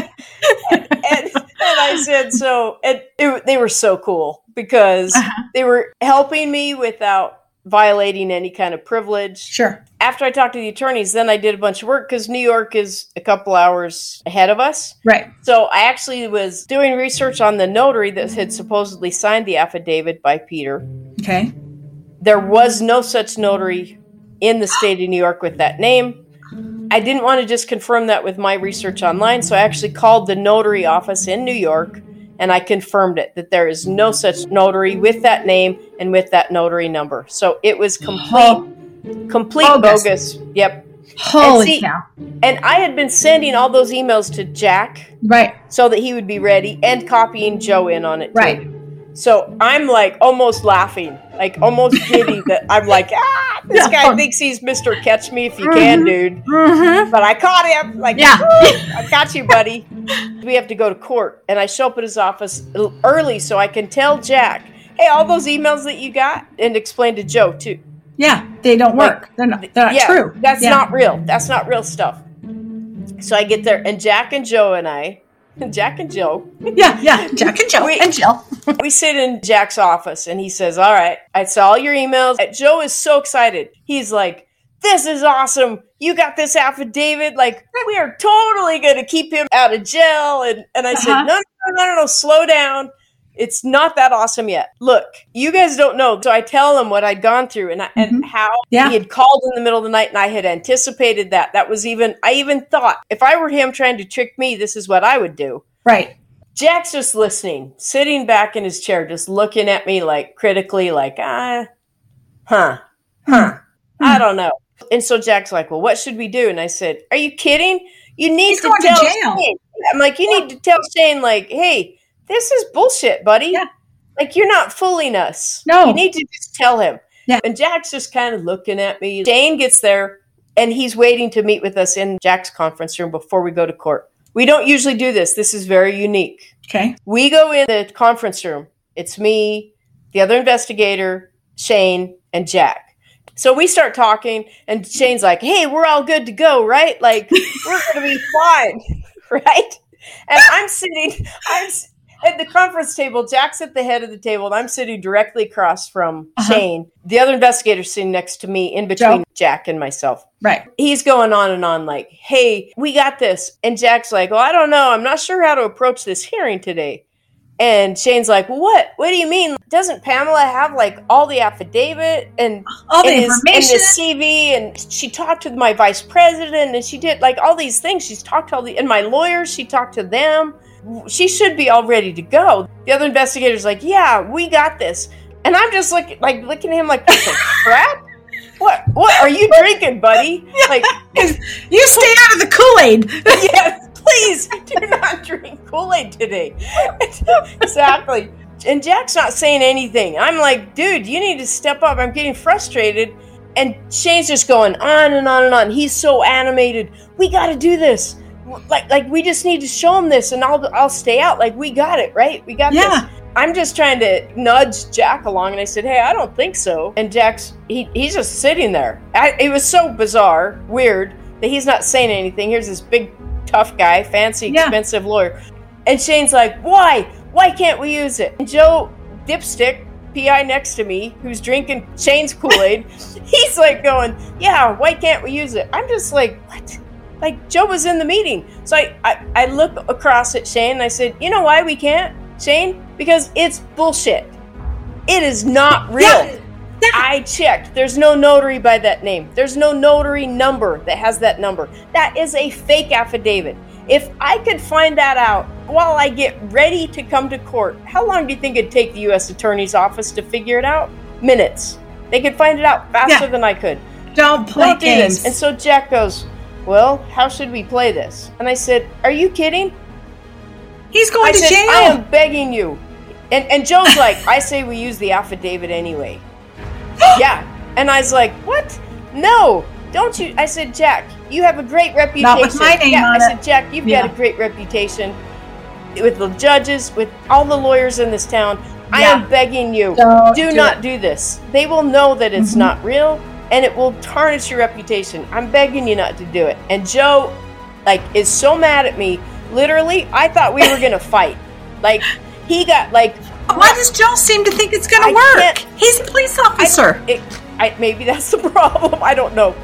I said, they were so cool because they were helping me without violating any kind of privilege. Sure. After I talked to the attorneys, then I did a bunch of work because New York is a couple hours ahead of us. Right. So I actually was doing research on the notary that had supposedly signed the affidavit by Peter. Okay. There was no such notary in the state of New York with that name. I didn't want to just confirm that with my research online, so I actually called the notary office in New York, and I confirmed it, that there is no such notary with that name and with that notary number. So it was complete bogus. Yep. Holy cow. And I had been sending all those emails to Jack. Right. So that he would be ready, and copying Joe in on it too. Right. So I'm like almost laughing, like almost giddy that I'm like, this guy thinks he's Mr. Catch Me If You Can, dude. But I caught him. Like, I got you, buddy. We have to go to court. And I show up at his office early so I can tell Jack, hey, all those emails that you got, and explain to Joe too. Yeah, they don't work. They're not true. That's not real. That's not real stuff. So I get there, and Jack and Joe and I, Jack and Joe. Jack and Joe and Jill. We sit in Jack's office, and he says, all right, I saw all your emails. Joe is so excited. He's like, this is awesome. You got this affidavit. Like, we are totally going to keep him out of jail. And I said, no, slow down. It's not that awesome yet. Look, you guys don't know. So I tell him what I'd gone through and how he had called in the middle of the night, and I had anticipated that. I even thought, if I were him trying to trick me, this is what I would do. Right. Jack's just listening, sitting back in his chair, just looking at me like critically, like, I don't know. And so Jack's like, well, what should we do? And I said, are you kidding? You need to tell Shane. I'm like, you need to tell Shane, like, hey, this is bullshit, buddy. Yeah. Like, you're not fooling us. No. You need to just tell him. Yeah. And Jack's just kind of looking at me. Shane gets there, and he's waiting to meet with us in Jack's conference room before we go to court. We don't usually do this. This is very unique. Okay. We go in the conference room. It's me, the other investigator, Shane, and Jack. So we start talking, and Shane's like, hey, we're all good to go, right? Like, we're going to be fine, right? And I'm at the conference table. Jack's at the head of the table, and I'm sitting directly across from Shane. The other investigator's sitting next to me in between Jack and myself. Right. He's going on and on like, hey, we got this. And Jack's like, well, I don't know. I'm not sure how to approach this hearing today. And Shane's like, well, what? What do you mean? Doesn't Pamela have like all the affidavit and all the information and his CV? And she talked to my vice president, and she did like all these things. She's talked to and my lawyers. She talked to them. She should be all ready to go. The other investigator's like, yeah, we got this. And I'm just looking at him like, what the crap? What are you drinking, buddy? Like, you stay out of the Kool-Aid. Yes, please do not drink Kool-Aid today. Exactly. And Jack's not saying anything. I'm like, dude, you need to step up. I'm getting frustrated. And Shane's just going on and on and on. He's so animated. We got to do this. Like we just need to show him this, and I'll stay out. Like, we got it, right? We got this. I'm just trying to nudge Jack along, and I said, hey, I don't think so. And Jack's, he's just sitting there. It was so bizarre, weird, that he's not saying anything. Here's this big, tough guy, fancy, expensive lawyer. And Shane's like, why? Why can't we use it? And Joe Dipstick, PI next to me, who's drinking Shane's Kool-Aid, he's like going, yeah, why can't we use it? I'm just like, what? Like, Joe was in the meeting. So I look across at Shane, and I said, you know why we can't, Shane? Because it's bullshit. It is not real. I checked. There's no notary by that name. There's no notary number that has that number. That is a fake affidavit. If I could find that out while I get ready to come to court, how long do you think it'd take the U.S. Attorney's Office to figure it out? Minutes. They could find it out faster than I could. Don't play games. And so Jack goes, well, how should we play this? And I said, are you kidding? He's going to jail. I am begging you. And Joe's like, I say we use the affidavit anyway. Yeah. And I was like, what? No, don't you? I said, Jack, you have a great reputation. Not with my name on I said, Jack, you've got a great reputation with the judges, with all the lawyers in this town. I am begging you, do not do this. They will know that it's not real, and it will tarnish your reputation. I'm begging you not to do it. And Joe, is so mad at me. Literally, I thought we were going to fight. He got, Why does Joe seem to think it's going to work? He's a police officer. Maybe that's the problem. I don't know.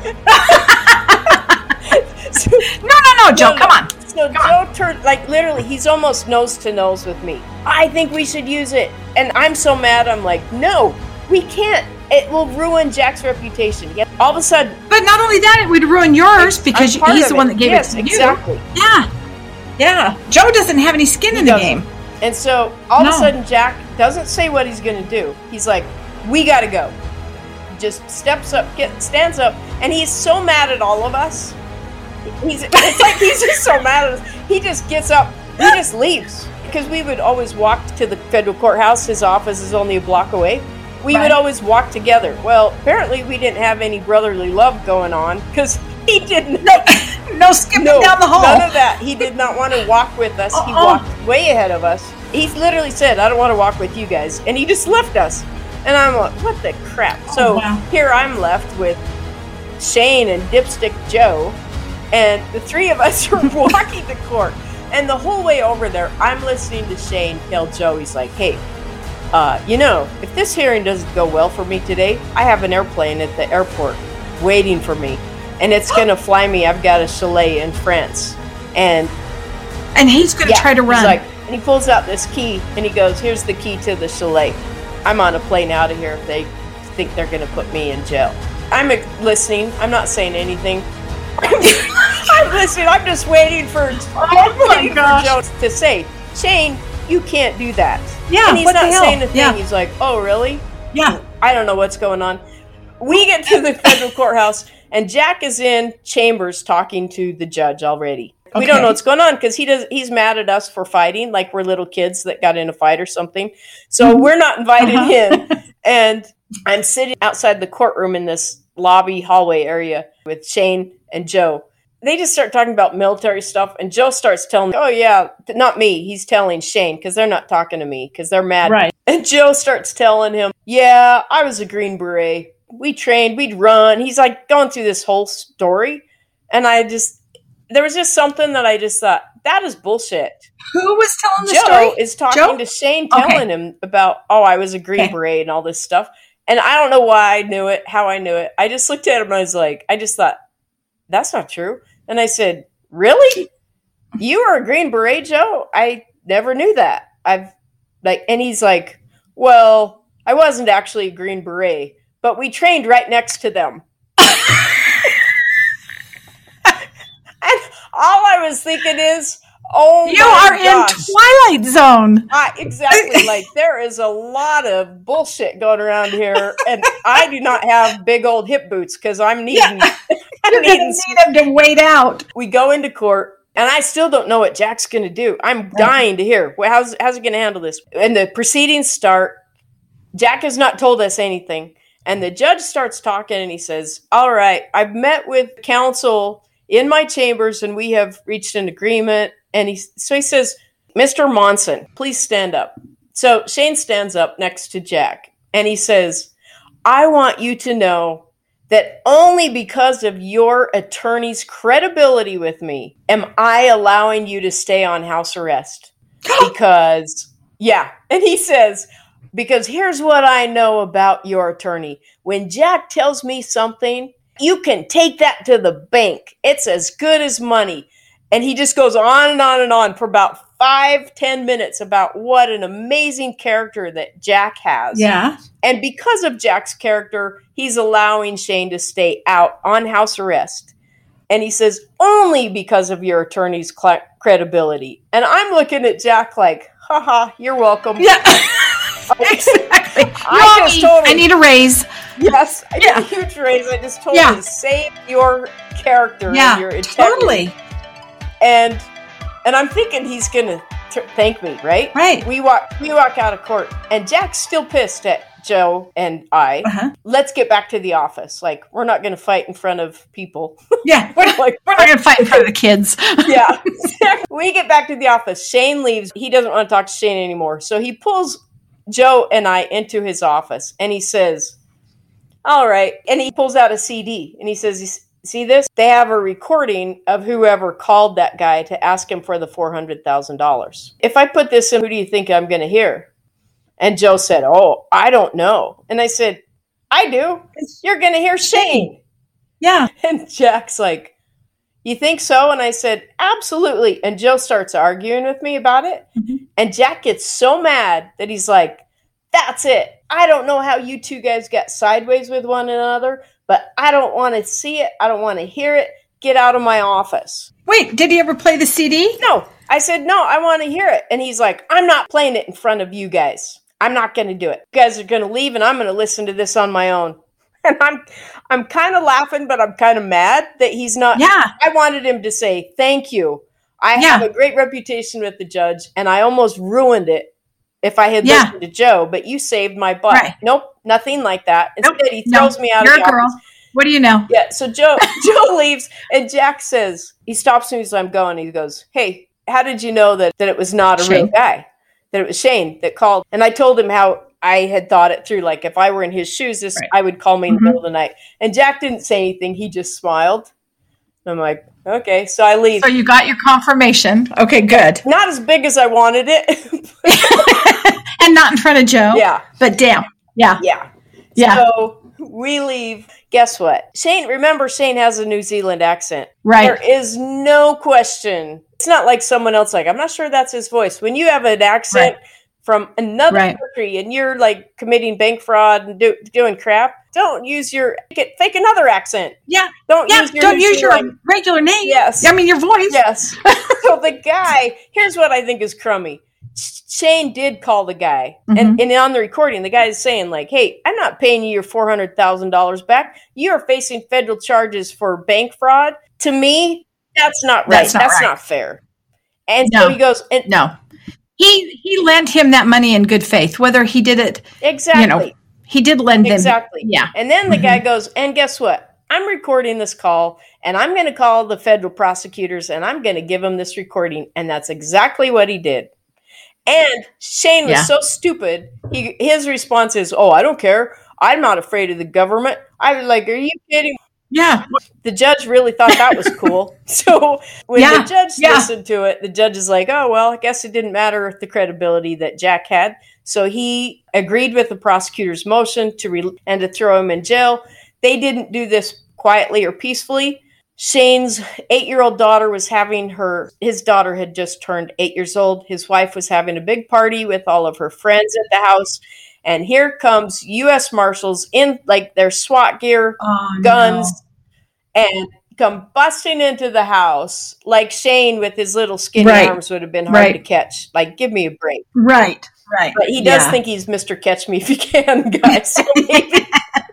No, Joe, come on. So Joe turned, literally, he's almost nose to nose with me. I think we should use it. And I'm so mad, I'm like, no, we can't. It will ruin Jack's reputation. All of a sudden. But not only that, it would ruin yours because he's the one that gave it to you. Exactly. Yeah. Joe doesn't have any skin in the game. And so all of a sudden, Jack doesn't say what he's going to do. He's like, we got to go. Just steps up, stands up, and he's so mad at all of us. It's like he's just so mad at us. He just gets up. He just leaves. Because we would always walk to the federal courthouse. His office is only a block away. We would always walk together. Well, apparently we didn't have any brotherly love going on because he didn't. No skipping down the hall. None of that. He did not want to walk with us. He walked way ahead of us. He literally said, I don't want to walk with you guys. And he just left us. And I'm like, what the crap? So here I'm left with Shane and Dipstick Joe. And the three of us are walking to court. And the whole way over there, I'm listening to Shane tell Joe, he's like, hey, if this hearing doesn't go well for me today, I have an airplane at the airport waiting for me. And it's going to fly me. I've got a chalet in France. And he's going to try to run. And he pulls out this key, and he goes, here's the key to the chalet. I'm on a plane out of here if they think they're going to put me in jail. I'm listening. I'm not saying anything. I'm listening. I'm just waiting for Joe to say, Shane, you can't do that. Yeah, and he's not saying a thing. Yeah. He's like, oh, really? Yeah. I don't know what's going on. We get to the federal courthouse, and Jack is in chambers talking to the judge already. We don't know what's going on because he's mad at us for fighting, like we're little kids that got in a fight or something. So we're not invited in. And I'm sitting outside the courtroom in this lobby hallway area with Shane and Joe. They just start talking about military stuff, and Joe starts telling me, oh, yeah, not me. He's telling Shane because they're not talking to me because they're mad. Right. And Joe starts telling him, yeah, I was a Green Beret. We trained, we'd run. He's like going through this whole story. And there was just something that I just thought, that is bullshit. Who was telling the Joe story? Joe is talking to Shane, telling him about, I was a Green Beret and all this stuff. And I don't know why I knew it, how I knew it. I just looked at him and I was like, I just thought, that's not true. And I said, really? You are a Green Beret, Joe? I never knew that. And he's like, well, I wasn't actually a Green Beret, but we trained right next to them. And all I was thinking is, you are in Twilight Zone. Exactly. Like, there is a lot of bullshit going around here, and I do not have big old hip boots because I'm needing. You're going to need them to wait out. We go into court, and I still don't know what Jack's going to do. I'm dying to hear. How's he going to handle this? And the proceedings start. Jack has not told us anything. And the judge starts talking, and he says, all right, I've met with counsel in my chambers, and we have reached an agreement. And he says, Mr. Monson, please stand up. So Shane stands up next to Jack, and he says, I want you to know that only because of your attorney's credibility with me am I allowing you to stay on house arrest. Because, and he says, because here's what I know about your attorney. When Jack tells me something, you can take that to the bank. It's as good as money. And he just goes on and on and on for about 5-10 minutes about what an amazing character that Jack has. Yeah. And because of Jack's character, he's allowing Shane to stay out on house arrest. And he says, only because of your attorney's credibility. And I'm looking at Jack like, haha, you're welcome. Yeah. Exactly. I need a raise. Yes. I need a huge raise. I just told him to save your character and your integrity. Totally. And I'm thinking he's going to thank me, right? Right. We walk out of court, and Jack's still pissed at Joe and I. Uh-huh. Let's get back to the office. Like, we're not going to fight in front of people. Yeah, we're not going to fight in front of the kids. Yeah. We get back to the office. Shane leaves. He doesn't want to talk to Shane anymore. So he pulls Joe and I into his office, and he says, all right. And he pulls out a CD, and he says, see this? They have a recording of whoever called that guy to ask him for the $400,000. If I put this in, who do you think I'm going to hear? And Joe said, oh, I don't know. And I said, I do. You're going to hear Shane. Yeah. And Jack's like, you think so? And I said, absolutely. And Joe starts arguing with me about it. Mm-hmm. And Jack gets so mad that he's like, that's it. I don't know how you two guys got sideways with one another, but I don't want to see it. I don't want to hear it. Get out of my office. Wait, did he ever play the CD? No. I said, no, I want to hear it. And he's like, I'm not playing it in front of you guys. I'm not going to do it. You guys are going to leave, and I'm going to listen to this on my own. And I'm kind of laughing, but I'm kind of mad that he's not. Yeah. I wanted him to say, thank you. I have a great reputation with the judge, and I almost ruined it if I had listened to Joe, but you saved my butt. Right. Nope, nothing like that. Instead, he throws me out of the office. You're a girl. What do you know? Yeah, so Joe leaves, and Jack says, he stops me as I'm going. He goes, hey, how did you know that it was not a real guy? That it was Shane that called? And I told him how I had thought it through. Like, if I were in his shoes, I would call me in the middle of the night. And Jack didn't say anything. He just smiled. And I'm like, okay. So I leave. So you got your confirmation. Okay, good. Not as big as I wanted it. And not in front of Joe. Yeah. But damn. Yeah. Yeah. Yeah. So we leave. Guess what? Shane has a New Zealand accent. Right. There is no question. It's not like someone else, like, I'm not sure that's his voice. When you have an accent from another country and you're like committing bank fraud and doing crap, don't use fake another accent. Yeah. Don't use your regular name. Yes. I mean, your voice. Yes. So the guy, here's what I think is crummy. Shane did call the guy, and on the recording, the guy is saying, like, hey, I'm not paying you your $400,000 back. You are facing federal charges for bank fraud. To me, That's not right. That's not fair. And so he goes, and no, he lent him that money in good faith, whether he did it exactly. He did lend them. Exactly. Yeah. And then the guy goes, and guess what? I'm recording this call, and I'm going to call the federal prosecutors, and I'm going to give them this recording. And that's exactly what he did. And Shane was so stupid. His response is, "Oh, I don't care. I'm not afraid of the government." I was like, "Are you kidding?" Yeah. The judge really thought that was cool. So when the judge listened to it, the judge is like, "Oh, well, I guess it didn't matter the credibility that Jack had." So he agreed with the prosecutor's motion and to throw him in jail. They didn't do this quietly or peacefully. Shane's 8-year-old daughter was having his daughter had just turned 8 years old. His wife was having a big party with all of her friends at the house. And here comes U.S. Marshals in like their SWAT gear, guns, and come busting into the house like Shane with his little skinny arms would have been hard to catch. Like, give me a break. Right. But he does think he's Mr. Catch Me If You Can guy. So maybe.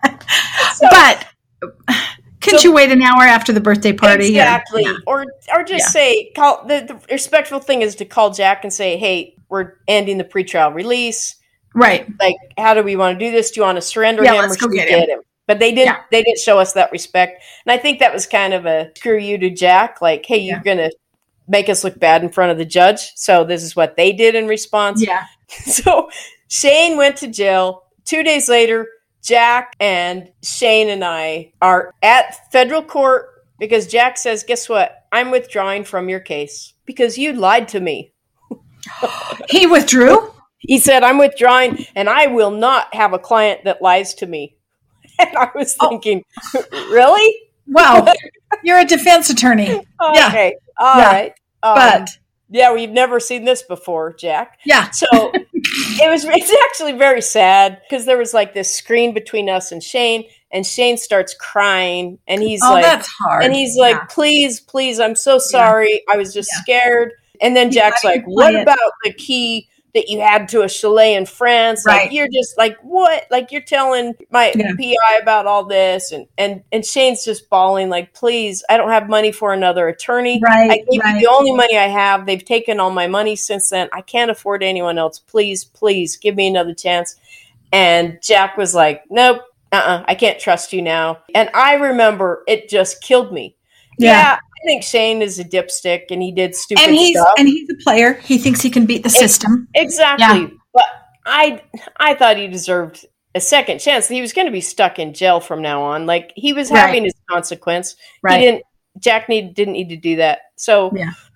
But couldn't you wait an hour after the birthday party? Exactly. Or just say, call the respectful thing is to call Jack and say, "Hey, we're ending the pretrial release." Right. Like, how do we want to do this? Do you want to surrender him or should we get him? But they didn't. Yeah. They didn't show us that respect, and I think that was kind of a screw you to Jack. Like, hey, you're gonna make us look bad in front of the judge. So this is what they did in response. Yeah. So Shane went to jail. 2 days later, Jack and Shane and I are at federal court because Jack says, "Guess what? I'm withdrawing from your case because you lied to me." He withdrew? He said, "I'm withdrawing and I will not have a client that lies to me." And I was thinking, really? Well, you're a defense attorney. Okay. All right. But we've never seen this before, Jack. Yeah. So it's actually very sad because there was like this screen between us and Shane starts crying and he's like, that's hard. And he's like, please, I'm so sorry. I was just scared. And then Jack's like, what about the key that you had to a chalet in France? Like, you're just like, what? Like, you're telling my PI about all this. And Shane's just bawling like, please, I don't have money for another attorney. Right. I gave you the only money I have. They've taken all my money since then. I can't afford anyone else. Please, give me another chance. And Jack was like, nope, I can't trust you now. And I remember it just killed me. Yeah. I think Shane is a dipstick and he did stupid stuff. And he's a player. He thinks he can beat the system. Exactly. Yeah. But I thought he deserved a second chance. He was going to be stuck in jail from now on. Like, he was having his consequence. Right. Jack didn't need to do that. So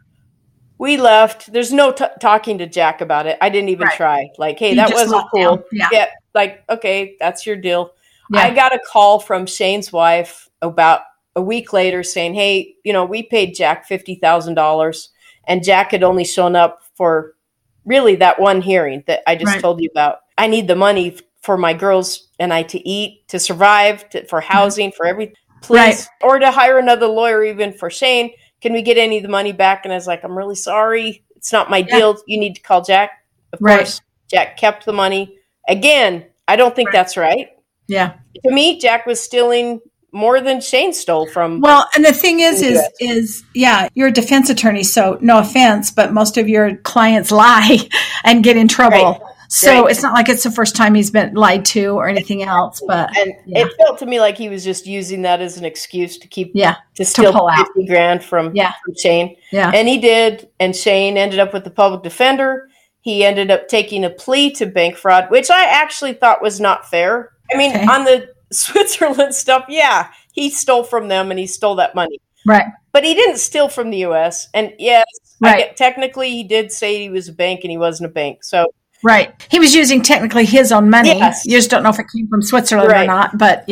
we left. There's no talking to Jack about it. I didn't even try. Like, hey, that wasn't cool. Yeah. Like, okay, that's your deal. Yeah. I got a call from Shane's wife about a week later saying, hey, we paid Jack $50,000 and Jack had only shown up for really that one hearing that I just told you about. I need the money for my girls and I to eat, to survive, for housing, for everything, please. Or to hire another lawyer even for Shane. Can we get any of the money back? And I was like, I'm really sorry. It's not my deal. You need to call Jack. Of course, Jack kept the money. Again, I don't think that's right. Yeah. To me, Jack was stealing more than Shane stole from. Well, and the thing is, you're a defense attorney, so no offense, but most of your clients lie and get in trouble. Right. So it's not like it's the first time he's been lied to or anything else. But it felt to me like he was just using that as an excuse to to steal $50,000 from Shane. Yeah. And he did. And Shane ended up with the public defender. He ended up taking a plea to bank fraud, which I actually thought was not fair. I mean, on the Switzerland stuff, he stole from them and he stole that money. Right. But he didn't steal from the U.S. And technically he did say he was a bank and he wasn't a bank. So he was using technically his own money. Yes. You just don't know if it came from Switzerland or not. But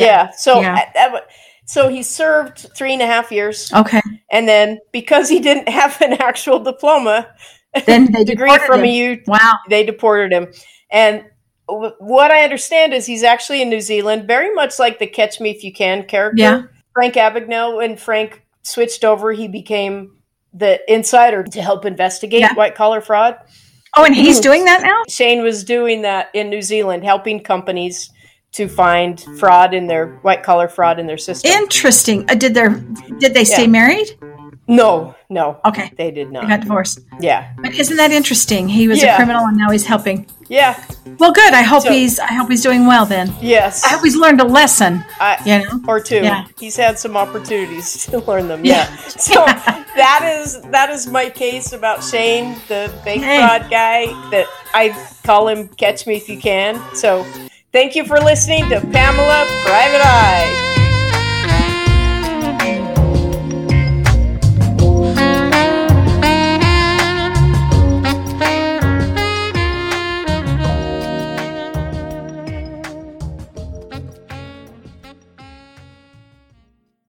So he served 3.5 years. Okay. And then because he didn't have an actual diploma, then they degree from they deported him. And what I understand is he's actually in New Zealand, very much like the Catch Me If You Can character. Yeah. Frank Abagnale, when Frank switched over, he became the insider to help investigate white-collar fraud. Oh, and he's doing that now? Shane was doing that in New Zealand, helping companies to find white-collar fraud in their system. Interesting. Did they stay married? No. Okay. They did not. They got divorced. Yeah. But isn't that interesting? He was a criminal and now he's helping. Yeah. Well, good. I hope he's doing well then. Yes. I hope he's learned a lesson. Or two. Yeah. He's had some opportunities to learn them. Yeah. So that is my case about Shane, the bank fraud guy that I call him Catch Me If You Can. So thank you for listening to Pamela Private Eye.